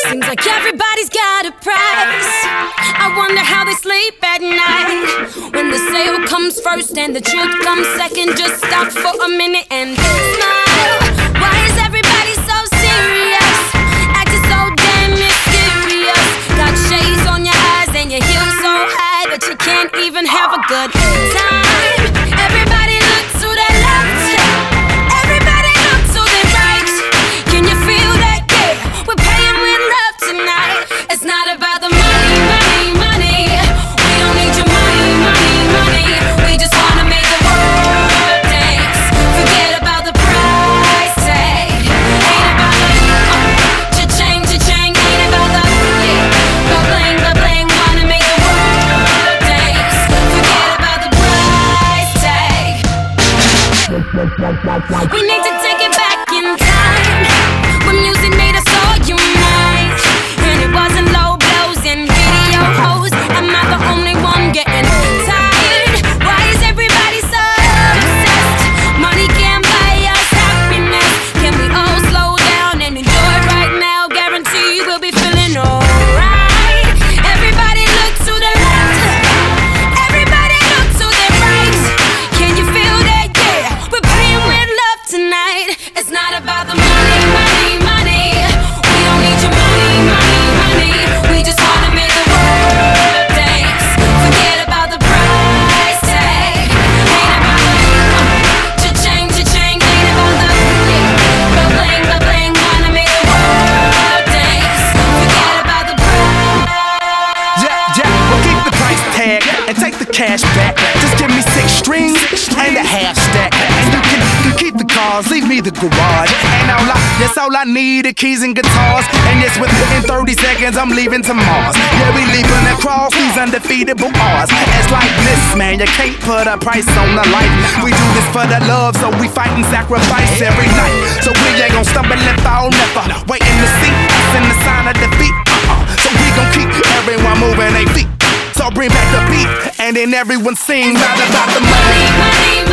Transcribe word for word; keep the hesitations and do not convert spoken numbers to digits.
Seems like everybody's got a price. I wonder how they sleep at night. When the sale comes first and the truth comes second, just stop for a minute and smile. Why is everybody so serious? Acting so damn mysterious. Got shades on your eyes and your heels so high that you can't even have a good time. Everybody look to their left. Everybody look to their right. Can you feel that? Yeah, we're paying with love tonight. It's not about the money, money, money. We don't need your money, money, money. We just wanna make the world dance. Forget about the price tag. Ain't about the uh, cha-ching, cha-ching. Ain't about the yeah, the bling, the bling. Wanna make the world dance. Forget about the price tag. We need to take it back in time when music made us all unite, and it wasn't low blows and video hoes. Am I the only one getting tired? Why is everybody so obsessed? Money can't buy us happiness. Can we all slow down and enjoy right now? Guarantee we'll be feeling alright. Everybody look to the left. Everybody look to the right. Can you feel that? Yeah, we're playing with love tonight. It's not about the money, money, money. We don't need your money, money, money. We just wanna make the world dance. Forget about the price tag. Ain't about the uh, cha-ching, cha-ching. Ain't about the yeah, the bling, the bling. Wanna make the world dance. Forget about the price. Yeah, yeah, well keep the price tag and take the cash back. Just give me six strings and a half stack, and you can, you keep the cars, leave me the garage. And all I, that's all I need, the keys and guitars. And yes, within thirty seconds I'm leaving to Mars. Yeah, we leaving across these undefeatable R's. It's like this, man, you can't put a price on the life. We do this for the love, so we fight and sacrifice every night. So we ain't gon' stumble and fall, never waiting to see us in the sign of defeat. Uh-uh. So we gon' keep everyone moving their feet. So bring back the beat, and then everyone sing right about the money. Money, money,